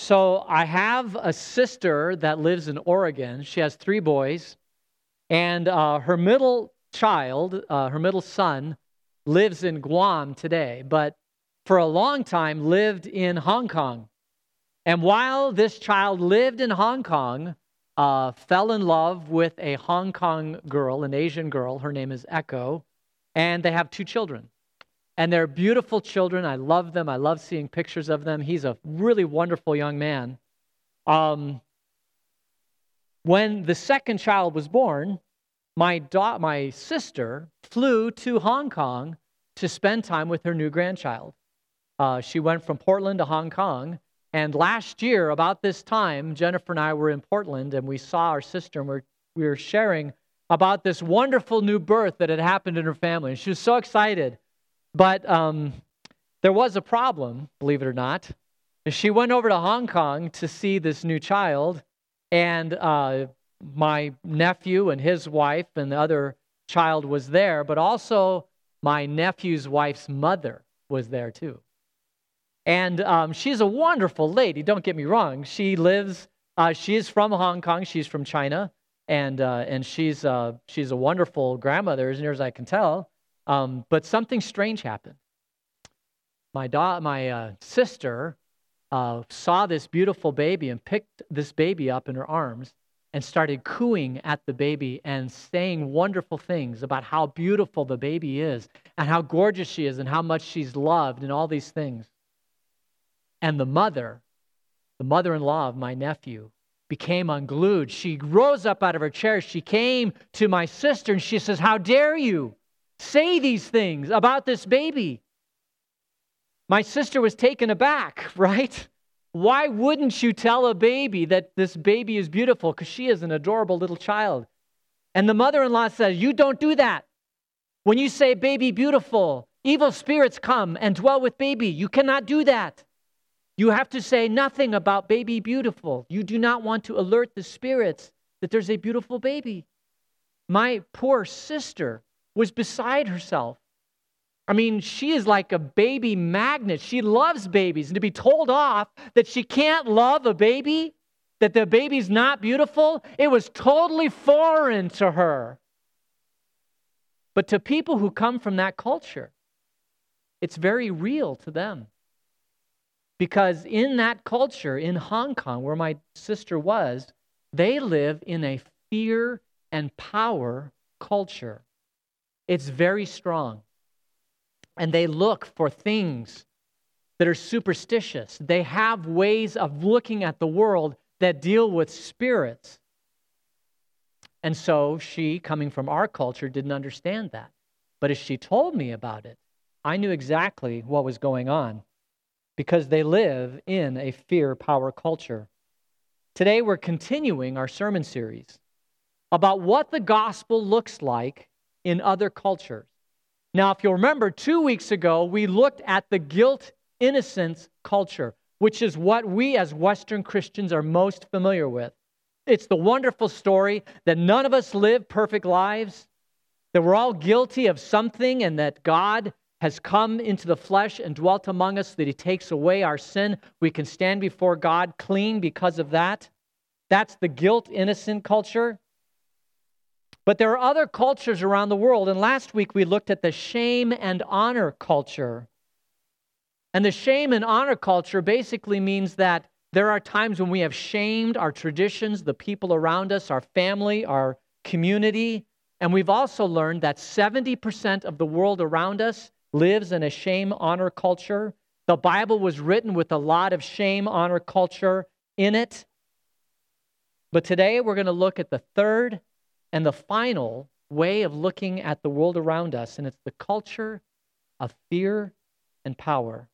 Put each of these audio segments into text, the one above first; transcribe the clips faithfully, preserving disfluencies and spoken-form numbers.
so I have a sister that lives in Oregon. She has three boys, and uh, her middle child, uh, her middle son, lives in Guam today, but for a long time lived in Hong Kong. And while this child lived in Hong Kong, uh, fell in love with a Hong Kong girl, an Asian girl. Her name is Echo, and they have two children. And they're beautiful children. I love them. I love seeing pictures of them. He's a really wonderful young man. Um, when the second child was born, my da- my sister flew to Hong Kong to spend time with her new grandchild. Uh, she went from Portland to Hong Kong. And last year, about this time, Jennifer and I were in Portland, and we saw our sister, and we're, we were sharing about this wonderful new birth that had happened in her family. And she was so excited. But um, there was a problem, believe it or not. She went over to Hong Kong to see this new child, and uh, my nephew and his wife and the other child was there, but also my nephew's wife's mother was there too. And um, she's a wonderful lady, don't get me wrong. She lives, uh, she is from Hong Kong, she's from China, and uh, and she's uh, she's a wonderful grandmother, as near as I can tell. Um, but something strange happened. My da- my uh, sister uh, saw this beautiful baby and picked this baby up in her arms and started cooing at the baby and saying wonderful things about how beautiful the baby is and how gorgeous she is and how much she's loved and all these things. And the mother, the mother-in-law of my nephew, became unglued. She rose up out of her chair. She came to my sister and she says, "How dare you say these things about this baby?" My sister was taken aback, right? Why wouldn't you tell a baby that this baby is beautiful? Because she is an adorable little child. And the mother-in-law says, "You don't do that. When you say baby beautiful, evil spirits come and dwell with baby. You cannot do that. You have to say nothing about baby beautiful. You do not want to alert the spirits that there's a beautiful baby." My poor sister was beside herself. I mean, she is like a baby magnet. She loves babies. And to be told off that she can't love a baby, that the baby's not beautiful, it was totally foreign to her. But to people who come from that culture, it's very real to them. Because in that culture, in Hong Kong, where my sister was, they live in a fear and power culture. It's very strong. And they look for things that are superstitious. They have ways of looking at the world that deal with spirits. And so she, coming from our culture, didn't understand that. But as she told me about it, I knew exactly what was going on, because they live in a fear-power culture. Today we're continuing our sermon series about what the gospel looks like in other cultures. Now, if you'll remember, two weeks ago, we looked at the guilt-innocence culture, which is what we as Western Christians are most familiar with. It's the wonderful story that none of us live perfect lives, that we're all guilty of something, and that God has come into the flesh and dwelt among us, that He takes away our sin. We can stand before God clean because of that. That's the guilt-innocent culture. But there are other cultures around the world, and last week we looked at the shame and honor culture. And the shame and honor culture basically means that there are times when we have shamed our traditions, the people around us, our family, our community, and we've also learned that seventy percent of the world around us lives in a shame-honor culture. The Bible was written with a lot of shame-honor culture in it. But today we're going to look at the third and the final way of looking at the world around us, and it's the culture of fear and power.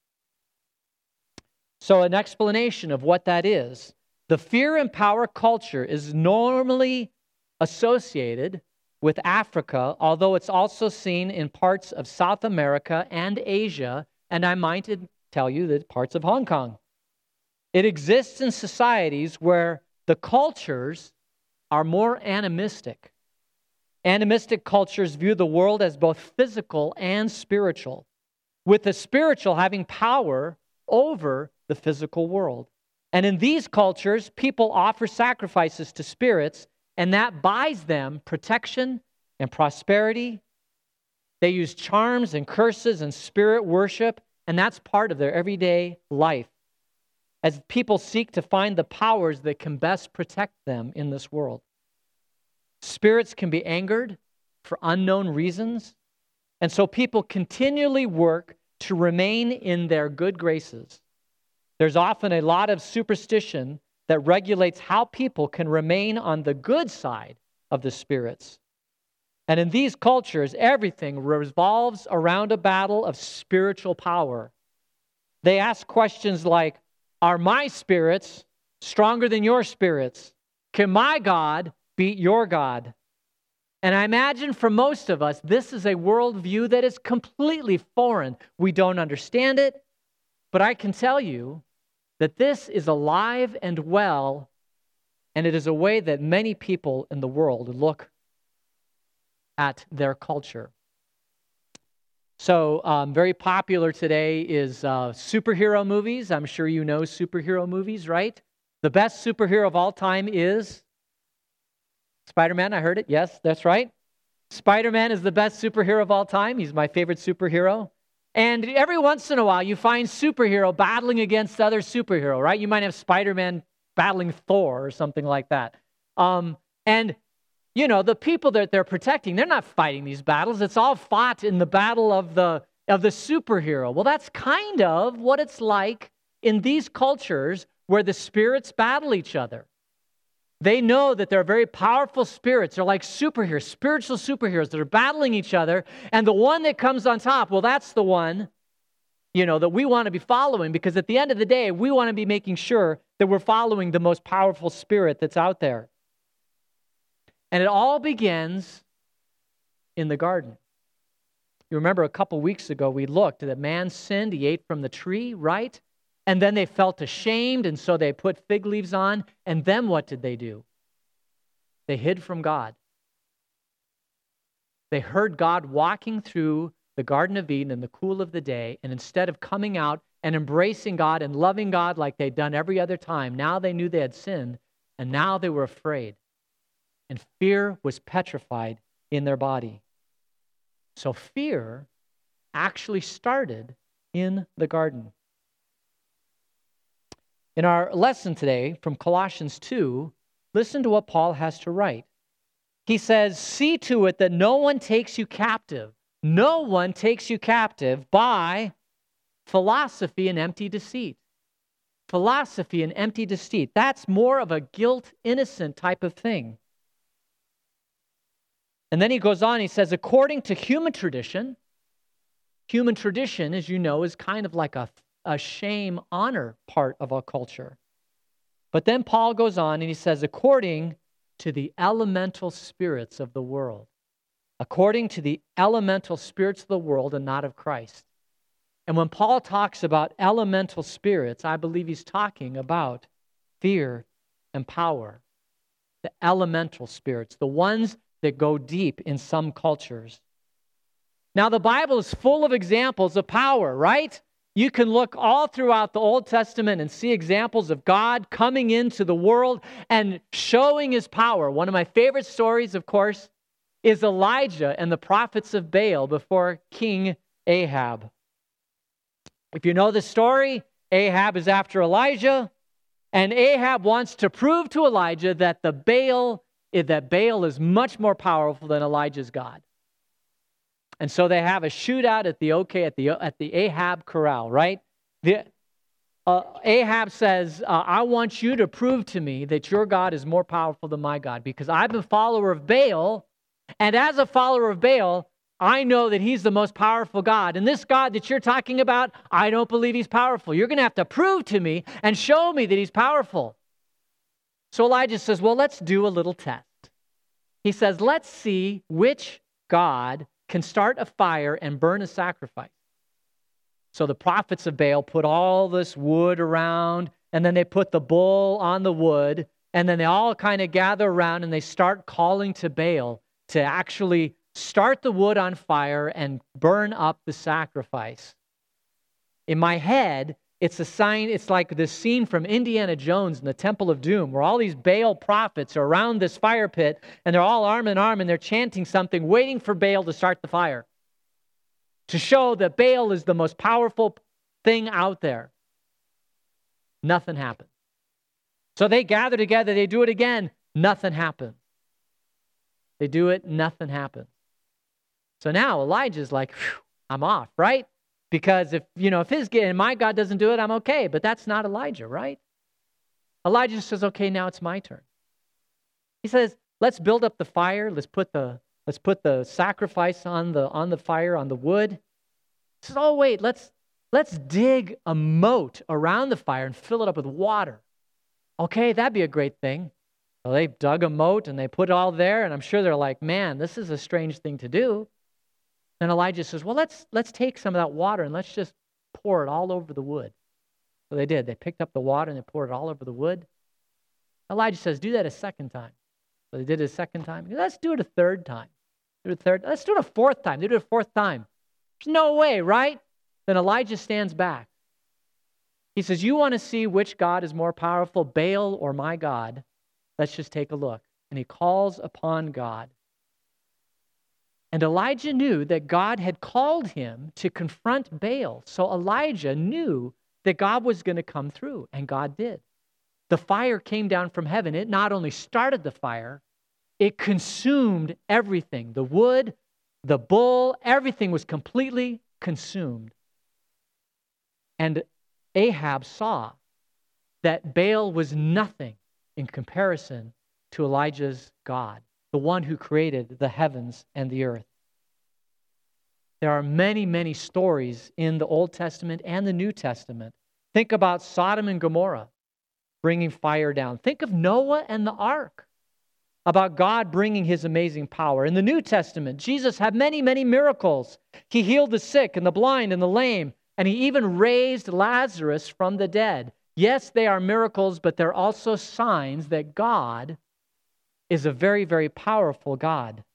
So an explanation of what that is. The fear and power culture is normally associated with Africa, although it's also seen in parts of South America and Asia, and I might tell you that parts of Hong Kong. It exists in societies where the cultures are more animistic. Animistic cultures view the world as both physical and spiritual, with the spiritual having power over the physical world. And in these cultures, people offer sacrifices to spirits, and that buys them protection and prosperity. They use charms and curses and spirit worship, and that's part of their everyday life as people seek to find the powers that can best protect them in this world. Spirits can be angered for unknown reasons, and so people continually work to remain in their good graces. There's often a lot of superstition that regulates how people can remain on the good side of the spirits. And in these cultures, everything revolves around a battle of spiritual power. They ask questions like, are my spirits stronger than your spirits? Can my God beat your God? And I imagine for most of us, this is a worldview that is completely foreign. We don't understand it, but I can tell you that this is alive and well, and it is a way that many people in the world look at their culture. So um, very popular today is uh, superhero movies. I'm sure you know superhero movies, right? The best superhero of all time is Spider-Man. I heard it. Yes, that's right. Spider-Man is the best superhero of all time. He's my favorite superhero. And every once in a while, you find superhero battling against other superhero, right? You might have Spider-Man battling Thor or something like that. Um, and You know, the people that they're protecting, they're not fighting these battles. It's all fought in the battle of the of the superhero. Well, that's kind of what it's like in these cultures where the spirits battle each other. They know that they're very powerful spirits. They're like superheroes, spiritual superheroes that are battling each other. And the one that comes on top, well, that's the one, you know, that we want to be following, because at the end of the day, we want to be making sure that we're following the most powerful spirit that's out there. And it all begins in the garden. You remember a couple weeks ago we looked that man sinned, he ate from the tree, right? And then they felt ashamed, and so they put fig leaves on. And then what did they do? They hid from God. They heard God walking through the Garden of Eden in the cool of the day, and instead of coming out and embracing God and loving God like they'd done every other time, now they knew they had sinned, and now they were afraid. And fear was petrified in their body. So fear actually started in the garden. In our lesson today from Colossians two, listen to what Paul has to write. He says, see to it that no one takes you captive. No one takes you captive by philosophy and empty deceit. Philosophy and empty deceit. That's more of a guilt-innocent type of thing. And then he goes on, he says, according to human tradition, human tradition, as you know, is kind of like a, a shame-honor part of our culture. But then Paul goes on and he says, according to the elemental spirits of the world. According to the elemental spirits of the world and not of Christ. And when Paul talks about elemental spirits, I believe he's talking about fear and power. The elemental spirits, the ones that go deep in some cultures. Now, the Bible is full of examples of power, right? You can look all throughout the Old Testament and see examples of God coming into the world and showing his power. One of my favorite stories, of course, is Elijah and the prophets of Baal before King Ahab. If you know the story, Ahab is after Elijah, and Ahab wants to prove to Elijah that the Baal that Baal is much more powerful than Elijah's God. And so they have a shootout at the okay at the at the Ahab corral, right? The, uh, Ahab says, uh, I want you to prove to me that your God is more powerful than my God, because I've been a follower of Baal, and as a follower of Baal, I know that he's the most powerful God. And this God that you're talking about, I don't believe he's powerful. You're going to have to prove to me and show me that he's powerful. So Elijah says, well, let's do a little test. He says, let's see which God can start a fire and burn a sacrifice. So the prophets of Baal put all this wood around, and then they put the bull on the wood, and then they all kind of gather around and they start calling to Baal to actually start the wood on fire and burn up the sacrifice. In my head, It's a sign, it's like this scene from Indiana Jones in the Temple of Doom, where all these Baal prophets are around this fire pit, and they're all arm in arm, and they're chanting something, waiting for Baal to start the fire, to show that Baal is the most powerful thing out there. Nothing happened. So they gather together, they do it again, nothing happened. They do it, nothing happened. So now Elijah's like, I'm off, right? Because if, you know, if his and my God doesn't do it, I'm okay. But that's not Elijah, right? Elijah says, okay, now it's my turn. He says, let's build up the fire. Let's put the let's put the sacrifice on the on the fire, on the wood. He says, oh wait, let's let's dig a moat around the fire and fill it up with water. Okay, that'd be a great thing. Well, they dug a moat and they put it all there, and I'm sure they're like, man, this is a strange thing to do. And Elijah says, well, let's let's take some of that water and let's just pour it all over the wood. So they did. They picked up the water and they poured it all over the wood. Elijah says, do that a second time. So they did it a second time. Let's do it a third time. Do it a third. Let's do it a fourth time. They do it a fourth time. There's no way, right? Then Elijah stands back. He says, you want to see which God is more powerful, Baal or my God? Let's just take a look. And he calls upon God. And Elijah knew that God had called him to confront Baal. So Elijah knew that God was going to come through, and God did. The fire came down from heaven. It not only started the fire, it consumed everything. The wood, the bull, everything was completely consumed. And Ahab saw that Baal was nothing in comparison to Elijah's God, the one who created the heavens and the earth. There are many, many stories in the Old Testament and the New Testament. Think about Sodom and Gomorrah bringing fire down. Think of Noah and the ark, about God bringing his amazing power. In the New Testament, Jesus had many, many miracles. He healed the sick and the blind and the lame, and he even raised Lazarus from the dead. Yes, they are miracles, but they're also signs that God is a very, very powerful God.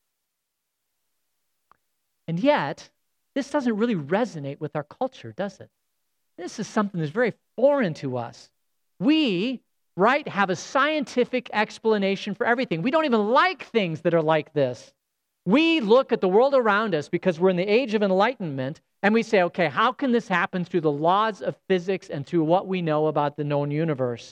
And yet, this doesn't really resonate with our culture, does it? This is something that's very foreign to us. We, right, have a scientific explanation for everything. We don't even like things that are like this. We look at the world around us because we're in the age of enlightenment, and we say, okay, how can this happen through the laws of physics and through what we know about the known universe?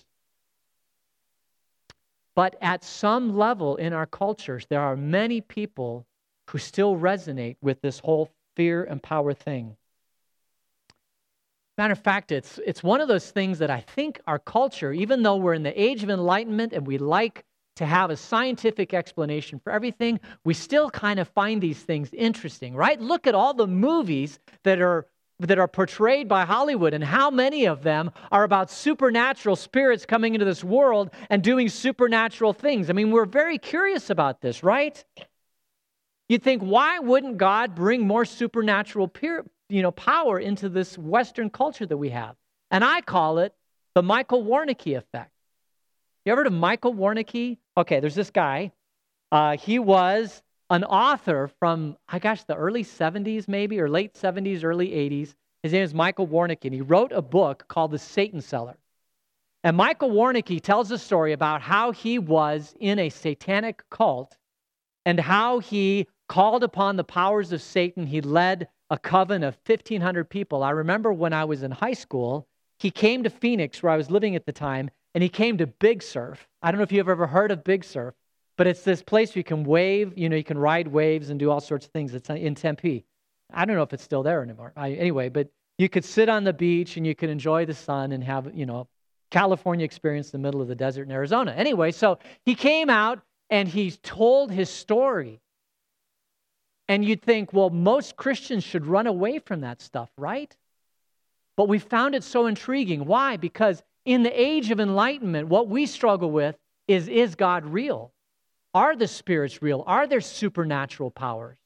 But at some level in our cultures, there are many people who still resonate with this whole fear and power thing. Matter of fact, it's, it's one of those things that I think our culture, even though we're in the age of enlightenment and we like to have a scientific explanation for everything, we still kind of find these things interesting, right? Look at all the movies that are that are portrayed by Hollywood, and how many of them are about supernatural spirits coming into this world and doing supernatural things. I mean, we're very curious about this, right? You'd think, why wouldn't God bring more supernatural peer, you know, power into this Western culture that we have? And I call it the Michael Warnicki effect. You ever heard of Michael Warnicki? Okay, there's this guy. Uh, he was an author from, I gosh, the early seventies maybe, or late seventies, early eighties. His name is Michael Warnicki, and he wrote a book called The Satan Seller. And Michael Warnicki tells a story about how he was in a satanic cult and how he called upon the powers of Satan. He led a coven of fifteen hundred people. I remember when I was in high school, he came to Phoenix, where I was living at the time, and he came to Big Surf. I don't know if you've ever heard of Big Surf, but it's this place where you can wave, you know, you can ride waves and do all sorts of things. It's in Tempe. I don't know if it's still there anymore. I, anyway, but you could sit on the beach and you could enjoy the sun and have, you know, California experience in the middle of the desert in Arizona. Anyway, so he came out and he told his story. And you'd think, well, most Christians should run away from that stuff, right? But we found it so intriguing. Why? Because in the age of enlightenment, what we struggle with is, is God real? Are the spirits real? Are there supernatural powers?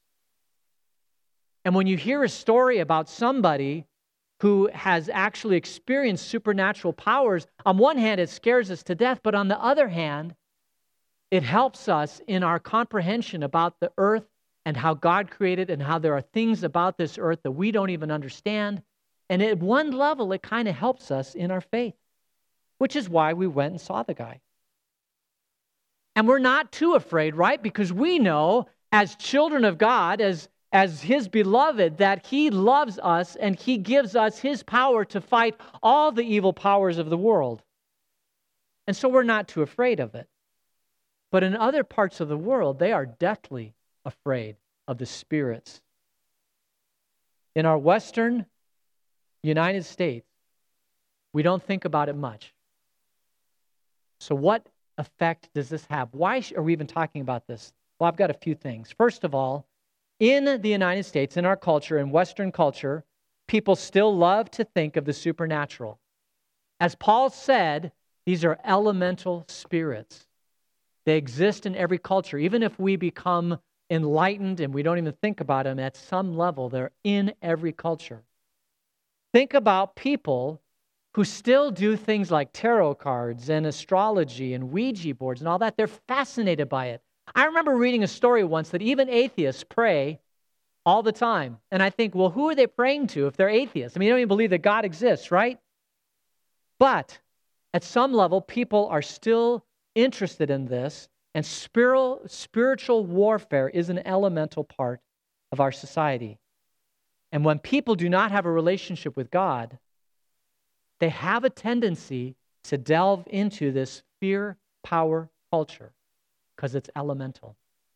And when you hear a story about somebody who has actually experienced supernatural powers, on one hand, it scares us to death, but on the other hand, it helps us in our comprehension about the earth and how God created and how there are things about this earth that we don't even understand. And at one level, it kind of helps us in our faith, which is why we went and saw the guy. And we're not too afraid, right? Because we know as children of God, as, as his beloved, that he loves us and he gives us his power to fight all the evil powers of the world. And so we're not too afraid of it. But in other parts of the world, they are deathly afraid of the spirits. In our Western United States, we don't think about it much. So what effect does this have? Why are we even talking about this? Well, I've got a few things. First of all, in the United States, in our culture, in Western culture, people still love to think of the supernatural. As Paul said, these are elemental spirits. They exist in every culture. Even if we become enlightened and we don't even think about them, at some level, they're in every culture. Think about people who still do things like tarot cards and astrology and Ouija boards and all that. They're fascinated by it. I remember reading a story once that even atheists pray all the time. And I think, well, who are they praying to if they're atheists? I mean, you don't even believe that God exists, right? But at some level, people are still interested in this, and spiritual, spiritual warfare is an elemental part of our society. And when people do not have a relationship with God, they have a tendency to delve into this fear, power culture because it's elemental.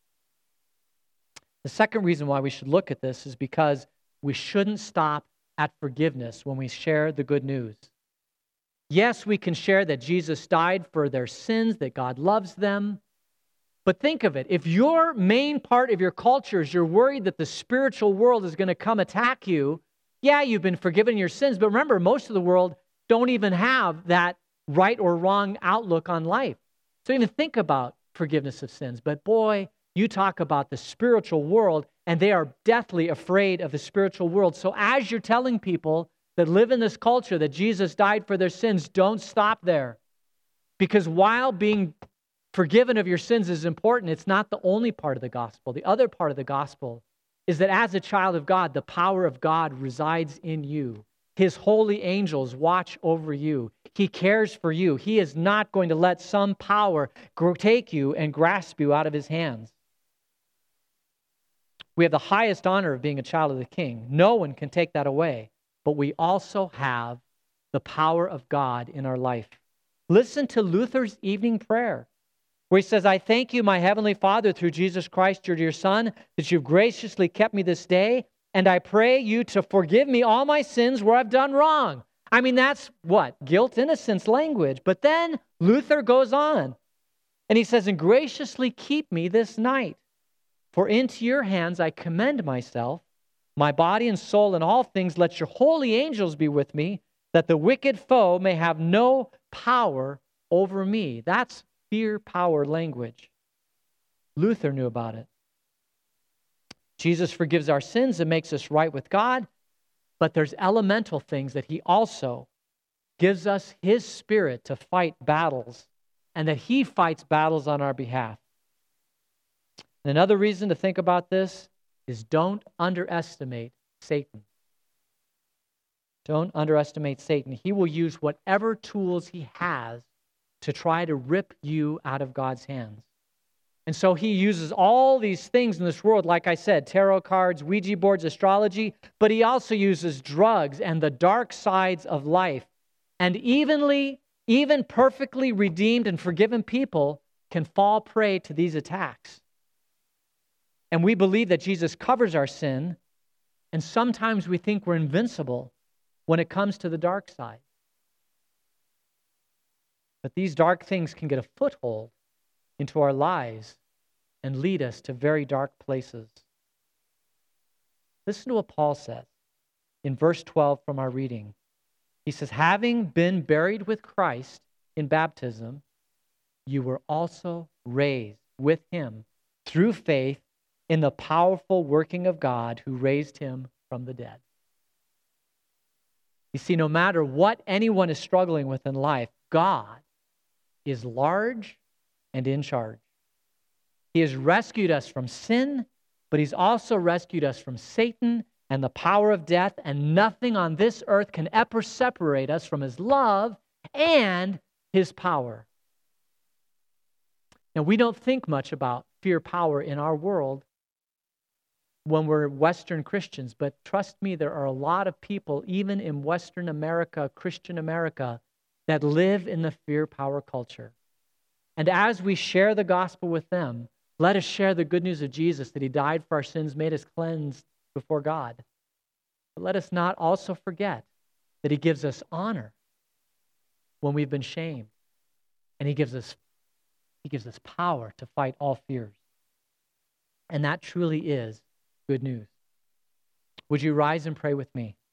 The second reason why we should look at this is because we shouldn't stop at forgiveness when we share the good news. Yes, we can share that Jesus died for their sins, that God loves them. But think of it. If your main part of your culture is you're worried that the spiritual world is going to come attack you, yeah, you've been forgiven your sins. But remember, most of the world don't even have that right or wrong outlook on life. So even think about forgiveness of sins. But boy, you talk about the spiritual world, and they are deathly afraid of the spiritual world. So as you're telling people that live in this culture that Jesus died for their sins, don't stop there. Because while being forgiven of your sins is important, it's not the only part of the gospel. The other part of the gospel is that as a child of God, the power of God resides in you. His holy angels watch over you. He cares for you. He is not going to let some power take you and grasp you out of his hands. We have the highest honor of being a child of the King. No one can take that away. But we also have the power of God in our life. Listen to Luther's evening prayer, where he says, I thank you, my heavenly Father, through Jesus Christ, your dear Son, that you've graciously kept me this day, and I pray you to forgive me all my sins where I've done wrong. I mean, that's what? Guilt, innocence language. But then Luther goes on, and he says, and graciously keep me this night, for into your hands I commend myself, my body and soul and all things. Let your holy angels be with me, that the wicked foe may have no power over me. That's fear, power language. Luther knew about it. Jesus forgives our sins and makes us right with God, but there's elemental things that he also gives us his Spirit to fight battles, and that he fights battles on our behalf. And another reason to think about this is don't underestimate Satan. Don't underestimate Satan. He will use whatever tools he has to try to rip you out of God's hands. And so he uses all these things in this world, like I said, tarot cards, Ouija boards, astrology, but he also uses drugs and the dark sides of life. And evenly, even perfectly redeemed and forgiven people can fall prey to these attacks. And we believe that Jesus covers our sin, and sometimes we think we're invincible when it comes to the dark side. But these dark things can get a foothold into our lives and lead us to very dark places. Listen to what Paul says in verse twelve from our reading. He says, having been buried with Christ in baptism, you were also raised with him through faith in the powerful working of God who raised him from the dead. You see, no matter what anyone is struggling with in life, God is large and in charge. He has rescued us from sin, but he's also rescued us from Satan and the power of death, and nothing on this earth can ever separate us from his love and his power. Now, we don't think much about fear power in our world when we're Western Christians, but trust me, there are a lot of people, even in Western America, Christian America, that live in the fear power culture. And as we share the gospel with them, let us share the good news of Jesus, that he died for our sins, made us cleansed before God. But let us not also forget that he gives us honor when we've been shamed. And he gives us, he gives us power to fight all fears. And that truly is good news. Would you rise and pray with me?